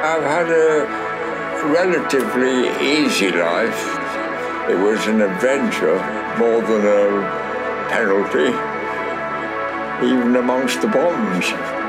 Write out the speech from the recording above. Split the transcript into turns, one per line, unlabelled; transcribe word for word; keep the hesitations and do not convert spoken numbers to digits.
I've had a relatively easy life. It was an adventure more than a penalty, even amongst the bombs.